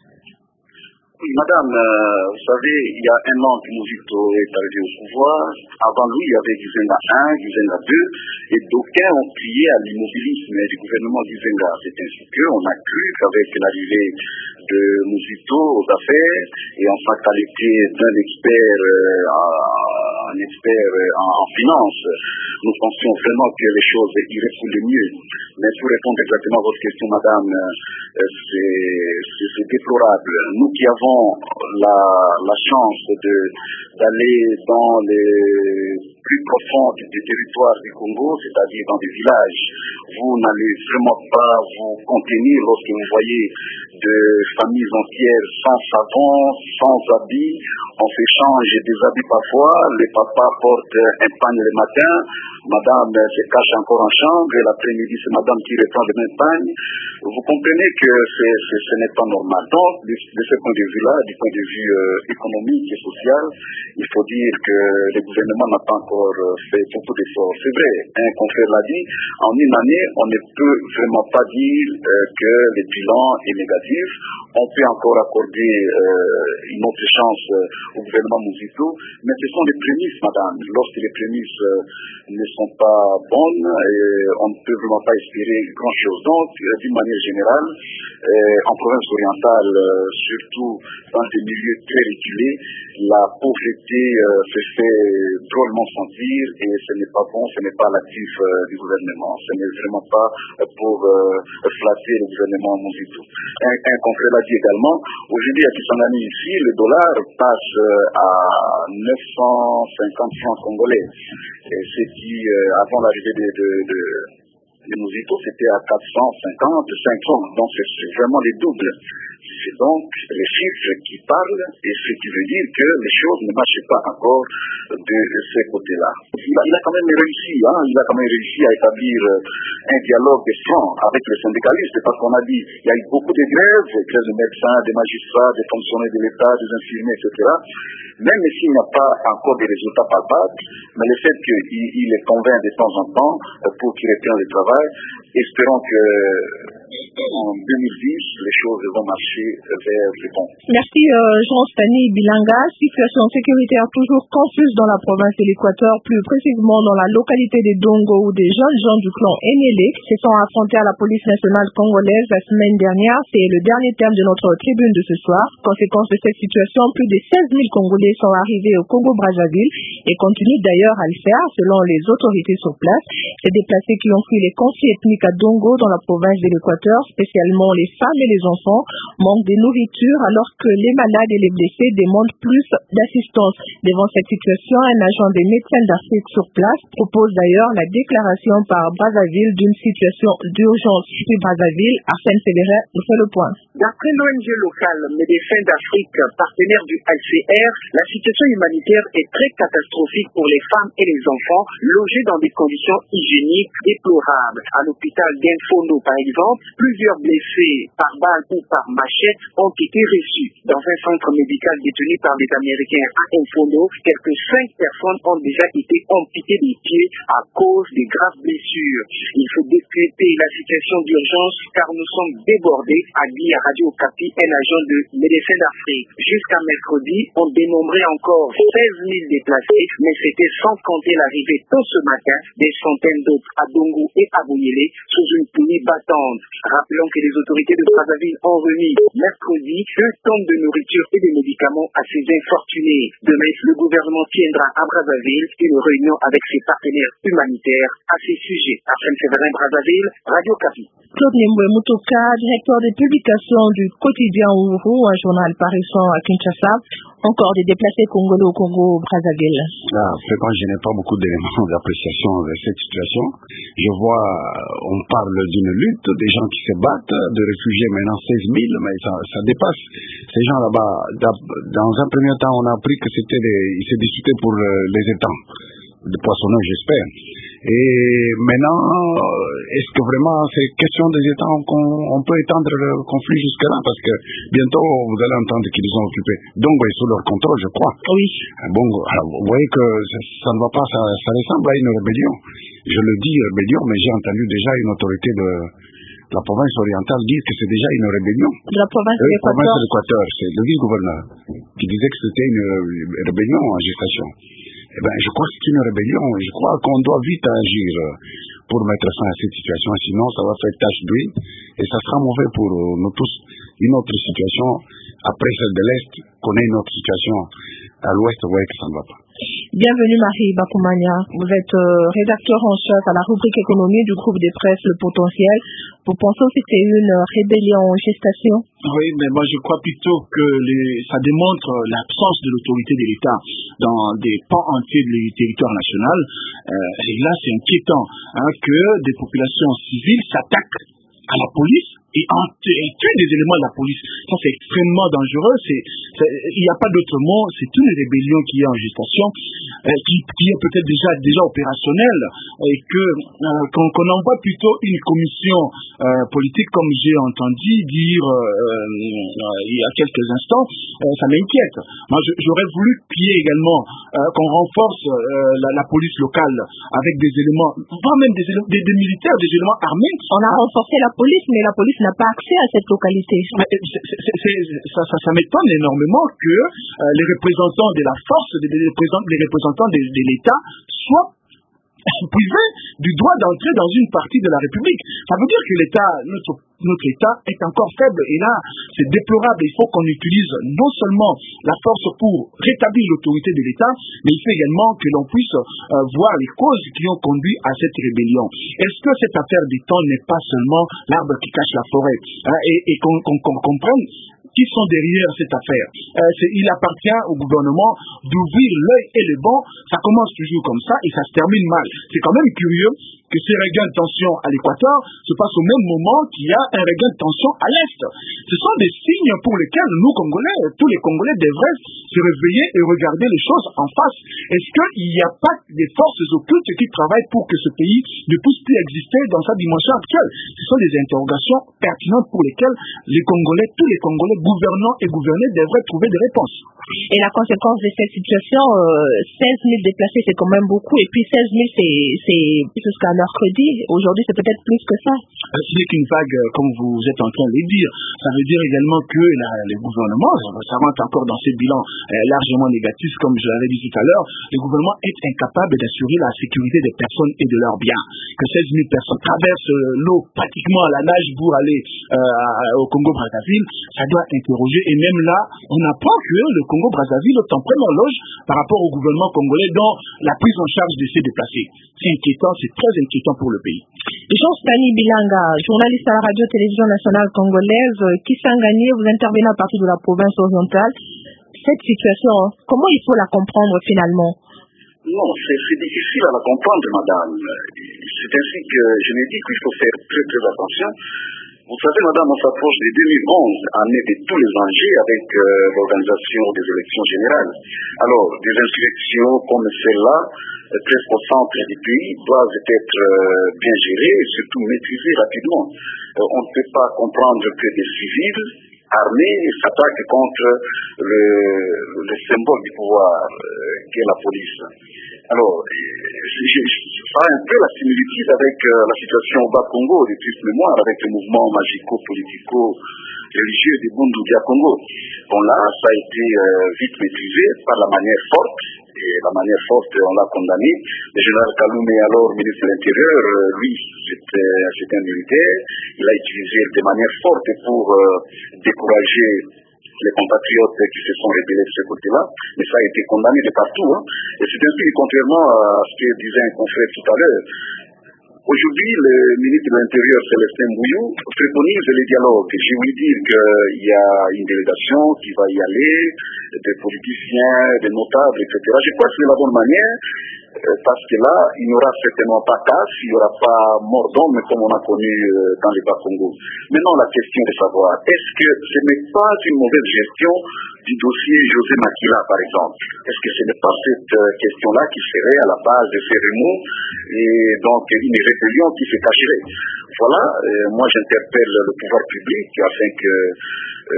Oui, madame, euh, vous savez, il y a un an que Mouzito est arrivé au pouvoir. Avant lui, il y avait Gizenga un, Gizenga deux, et d'aucuns ont crié à l'immobilisme du gouvernement Gizenga. C'est ainsi qu'on a cru qu'avec l'arrivée de Mouzito aux affaires, et en sa qualité d'un expert, euh, un expert en, en finance, nous pensions vraiment que les choses iraient pour le mieux. Mais pour répondre exactement à votre question, madame, euh, c'est, c'est, c'est déplorable. Nous qui avons La, la chance de, d'aller dans les plus profonds des territoires du Congo, c'est-à-dire dans des villages, vous n'allez vraiment pas vous contenir lorsque vous voyez de familles entières sans savon, sans habits. On s'échange des habits parfois, le papa porte un pagne le matin, madame se cache encore en chambre, et l'après-midi c'est madame qui reprend le même pagne. Vous comprenez que c'est, c'est, ce n'est pas normal. Donc, de, de ce point de vue-là, du point de vue euh, économique et social, il faut dire que le gouvernement n'a pas encore fait beaucoup d'efforts. C'est vrai, un confrère l'a dit, en une année, on ne peut vraiment pas dire euh, que le bilan est négatif. négatif, on peut encore accorder euh, une autre chance euh, au gouvernement Muzito, mais ce sont les prémices, madame. Lorsque les prémices euh, ne sont pas bonnes, euh, on ne peut vraiment pas espérer grand-chose. Donc, euh, d'une manière générale, euh, en province orientale, euh, surtout dans des milieux très reculés, la pauvreté euh, se fait drôlement sentir et ce n'est pas bon, ce n'est pas l'actif euh, du gouvernement. Ce n'est vraiment pas euh, pour euh, flatter le gouvernement Muzito. Un, un confrère l'a dit également, aujourd'hui à Kisangani ici, le dollar passe euh, à neuf cent cinquante francs congolais. Et ce qui, euh, avant l'arrivée de, de, de, de Muzito, c'était à quatre cent cinquante, cinq cents. Donc c'est, c'est vraiment les doubles. C'est donc les chiffres qui parlent et ce qui veut dire que les choses ne marchent pas encore de ce côté-là. Il a, il a quand même réussi, hein, il a quand même réussi à établir un dialogue franc avec les syndicalistes parce qu'on a dit il y a eu beaucoup de grèves, des grèves de médecins, des magistrats, des fonctionnaires de l'État, des infirmiers, et cetera. Même s'il n'y a pas encore des résultats palpables, mais le fait qu'il il les convainc de temps en temps pour qu'ils reprennent le travail, espérons que en deux mille dix, les choses vont marcher vers le bon. Merci euh, Jean-Stani Bilanga. Situation sécuritaire toujours confuse dans la province de l'Équateur, plus précisément dans la localité de Dongo où des jeunes gens du clan Enele se sont affrontés à la police nationale congolaise la semaine dernière. C'est le dernier terme de notre tribune de ce soir. Conséquence de cette situation, plus de seize mille Congolais sont arrivés au Congo-Brazzaville et continuent d'ailleurs à le faire selon les autorités sur place. Ces déplacés qui ont fui les conflits ethniques à Dongo dans la province de l'Équateur, spécialement les femmes et les enfants, manquent de nourriture alors que les malades et les blessés demandent plus d'assistance. Devant cette situation, un agent des médecins d'Afrique sur place propose d'ailleurs la déclaration par Brazzaville d'une situation d'urgence. Puis Brazzaville, Arsène Sévérin nous fait le point. D'après l'O N G locale Médecins d'Afrique, partenaire du H C R, la situation humanitaire est très catastrophique pour les femmes et les enfants logés dans des conditions hygiéniques déplorables. À l'hôpital d'Infondo, par exemple, plusieurs blessés par balle ou par machette ont été reçus. Dans un centre médical détenu par les Américains à Infondo, quelques cinq personnes ont déjà été amputées des pieds à cause des graves blessures. Il faut décréter la situation d'urgence car nous sommes débordés, a dit à Radio Okapi un agent de Médecins d'Afrique. Jusqu'à mercredi, on dénombrait encore seize mille déplacés, mais c'était sans compter l'arrivée tôt ce matin des centaines d'autres à Dongo et à Bouyele sous une pluie battante. Rappelons que les autorités de Brazzaville ont remis mercredi deux tonnes de nourriture et de médicaments à ces infortunés. Demain, le gouvernement tiendra à Brazzaville une réunion avec ses partenaires humanitaires à ces sujets. Arsène Sévérin, Brazzaville, Radio Okapi. Claude Niemboué Mutoka, directeur des publications du quotidien Uhuru, un journal paraissant à Kinshasa. Encore des déplacés congolais au Congo-Brazzaville. Là, vraiment, je n'ai pas beaucoup d'éléments d'appréciation de cette situation. Je vois, on parle d'une lutte, des gens qui se battent, de réfugiés maintenant seize mille, mais ça, ça dépasse. Ces gens là-bas, dans un premier temps, on a appris que c'était des, ils se disputaient pour les étangs de poissonneurs, j'espère. Et maintenant, est-ce que vraiment c'est question des étangs qu'on on peut étendre le conflit jusque-là? Parce que bientôt, vous allez entendre qu'ils ont occupé Dongo est sous leur contrôle, je crois. Oui. Bon, alors, vous voyez que ça, ça ne va pas, ça, ça ressemble à une rébellion. Je le dis rébellion, mais j'ai entendu déjà une autorité de la province orientale dire que c'est déjà une rébellion. De la province de l'Équateur. La province de l'Équateur, c'est le vice-gouverneur qui disait que c'était une rébellion en gestation. Eh bien, je crois que c'est une rébellion. Je crois qu'on doit vite agir pour mettre fin à cette situation. Sinon, ça va faire tache d'huile et ça sera mauvais pour nous tous. Une autre situation, après celle de l'Est, qu'on ait une autre situation à l'Ouest, vous voyez que ça ne va pas. Bienvenue Marie Bakoumania. Vous êtes euh, rédacteur en chef à la rubrique économie du groupe des presses Le Potentiel. Vous pensez que c'est une rébellion en gestation? Oui, mais moi je crois plutôt que les, ça démontre l'absence de l'autorité de l'État dans des pans entiers du territoire national. Euh, et là c'est inquiétant hein, que des populations civiles s'attaquent à la police et, en, et tuent des éléments de la police. Ça c'est extrêmement dangereux. C'est, c'est, il n'y a pas d'autre mot. C'est une rébellion qui est en gestation, euh, qui, qui est peut-être déjà déjà opérationnelle et que euh, qu'on, qu'on envoie plutôt une commission euh, politique, comme j'ai entendu dire euh, euh, il y a quelques instants. Euh, ça m'inquiète. Moi, je, j'aurais voulu qu'il y ait également euh, qu'on renforce euh, la, la police locale avec des éléments, voire même des, éléments, des, des militaires, des éléments armés. On a renforcé la police, mais la police n'a pas accès à cette localité. Mais c'est, c'est, c'est, ça, ça, ça m'étonne énormément que euh, les représentants de la force, les, les représentants, les représentants de, de l'État soient privés du droit d'entrer dans une partie de la République. Ça veut dire que l'État, notre, notre État est encore faible. Et là, c'est déplorable. Il faut qu'on utilise non seulement la force pour rétablir l'autorité de l'État, mais il faut également que l'on puisse euh, voir les causes qui ont conduit à cette rébellion. Est-ce que cette affaire des temps n'est pas seulement l'arbre qui cache la forêt, hein, et, et qu'on, qu'on, qu'on comprenne qui sont derrière cette affaire. Euh, c'est, il appartient au gouvernement d'ouvrir l'œil et le banc. Ça commence toujours comme ça et ça se termine mal. C'est quand même curieux que ces regains de tension à l'équateur se passent au même moment qu'il y a un regain de tension à l'Est. Ce sont des signes pour lesquels nous, Congolais, tous les Congolais devraient se réveiller et regarder les choses en face. Est-ce qu'il n'y a pas des forces occultes qui travaillent pour que ce pays ne puisse plus exister dans sa dimension actuelle? Ce sont des interrogations pertinentes pour lesquelles les Congolais, tous les Congolais, gouvernants et gouvernés devraient trouver des réponses. Et la conséquence de cette situation, euh, seize mille déplacés, c'est quand même beaucoup. Et puis seize mille, c'est, c'est jusqu'à mercredi. Aujourd'hui, c'est peut-être plus que ça. Ce n'est qu'une vague, comme vous êtes en train de le dire. Ça veut dire également que la, les gouvernements, ça rentre encore dans ces bilans euh, largement négatifs, comme je l'avais dit tout à l'heure, le gouvernement est incapable d'assurer la sécurité des personnes et de leurs biens. Que seize mille personnes traversent euh, l'eau pratiquement à la nage pour aller euh, au Congo-Brazzaville, ça doit interroger. Et même là, on apprend que le Congo-Brazzaville est en première loge par rapport au gouvernement congolais dans la prise en charge de ces déplacés. C'est inquiétant, c'est très inquiétant pour le pays. Jean-Stani Bilanga, journaliste à la radio-télévision nationale congolaise, qui s'est gagné, vous intervenez à partir de la province orientale. Cette situation, comment il faut la comprendre finalement? Non, c'est, c'est difficile à la comprendre, madame. C'est ainsi que je l'ai dit qu'il faut faire très très attention. Vous savez, madame, on s'approche de deux mille onze, année de tous les enjeux avec euh, l'organisation des élections générales. Alors, des insurrections comme celle-là, euh, presque au centre du pays, doivent être euh, bien gérées et surtout maîtrisées rapidement. Euh, on ne peut pas comprendre que des civils armés s'attaquent contre le, le symbole du pouvoir euh, qui est la police. Alors, ça a un peu la similitude avec euh, la situation au Bas-Congo depuis ce mémoire, avec le mouvement magico-politico-religieux de Bundu Dia Congo. Bon là, ça a été euh, vite maîtrisé par la manière forte, et la manière forte, on l'a condamné. Le général Kaloumé, alors ministre de l'Intérieur, euh, lui, c'était, c'était un militaire, il a utilisé de manière forte pour euh, décourager les compatriotes qui se sont rébellés de ce côté-là, mais ça a été condamné de partout. Hein. Et c'est ainsi que, contrairement à ce que disait un confrère tout à l'heure, aujourd'hui, le ministre de l'Intérieur, Célestin Bouillou, préconise le dialogue. Je veux dire qu'il y a une délégation qui va y aller, des politiciens, des notables, et cetera. Je crois que c'est la bonne manière, parce que là, il n'y aura certainement pas casse, il n'y aura pas mort d'homme comme on a connu dans les Bas-Congo. Maintenant, la question est de savoir, est-ce que ce n'est pas une mauvaise gestion du dossier José Makila, par exemple? Est-ce que ce n'est pas cette question-là qui serait à la base de ces remous et donc une rébellion qui se cacherait? Voilà, euh, moi j'interpelle le pouvoir public afin que euh,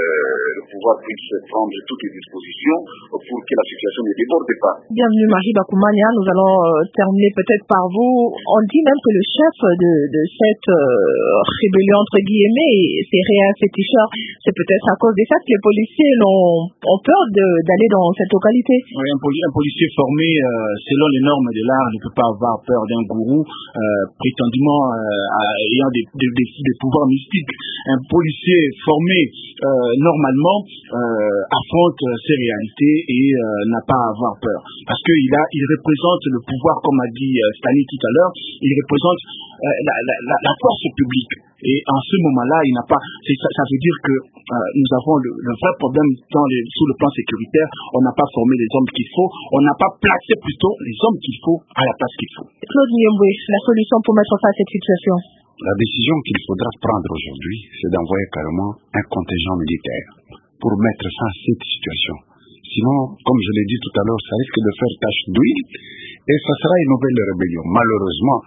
le pouvoir puisse prendre toutes les dispositions pour que la situation ne déborde pas. Bienvenue Marie Bakoumania, nous allons euh, terminer peut-être par vous. On dit même que le chef de, de cette euh, rébellion entre guillemets, c'est Réa Féticheur. C'est peut-être à cause de ça que les policiers ont, ont peur de, d'aller dans cette localité. Oui, un, poli- un policier formé euh, selon les normes de l'art ne peut pas avoir peur d'un gourou euh, prétendument euh, ayant des, des, des, des pouvoirs mystiques. Un policier formé euh, normalement euh, affronte ces réalités et euh, n'a pas à avoir peur. Parce qu'il a, il représente le pouvoir, comme a dit euh, Stani tout à l'heure, il représente euh, la, la, la, la force publique. Et en ce moment-là, il n'a pas. C'est, ça, ça veut dire que euh, nous avons le, le vrai problème dans les, sur le plan sécuritaire. On n'a pas formé les hommes qu'il faut. On n'a pas placé plutôt les hommes qu'il faut à la place qu'il faut. Claude Niemboué, la solution pour mettre fin à cette situation? La décision qu'il faudra prendre aujourd'hui, c'est d'envoyer carrément un contingent militaire pour mettre fin à cette situation. Sinon, comme je l'ai dit tout à l'heure, ça risque de faire tache d'huile et ça sera une nouvelle rébellion, malheureusement.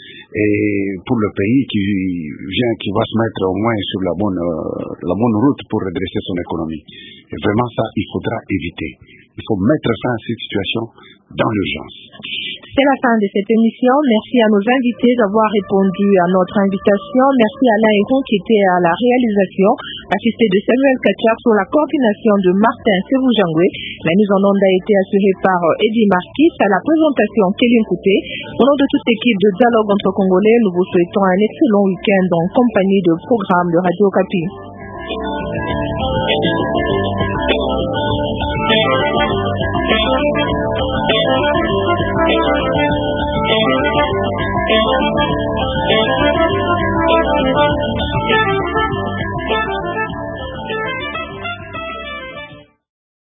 Et pour le pays qui vient, qui va se mettre au moins sur la bonne, euh, la bonne route pour redresser son économie. Et vraiment ça, il faudra éviter. Il faut mettre fin à cette situation dans l'urgence. C'est la fin de cette émission. Merci à nos invités d'avoir répondu à notre invitation. Merci à Alain Héron qui était à la réalisation, assisté de Samuel Kachar sur la coordination de Martin Sevoujangwe. La mise en onde a été assurée par Eddie Marquis, à la présentation Kéline Kouté. Au nom de toute l'équipe de Dialogue entre Congolais, nous vous souhaitons un excellent week-end en compagnie de programmes de Radio Okapi. Thank you.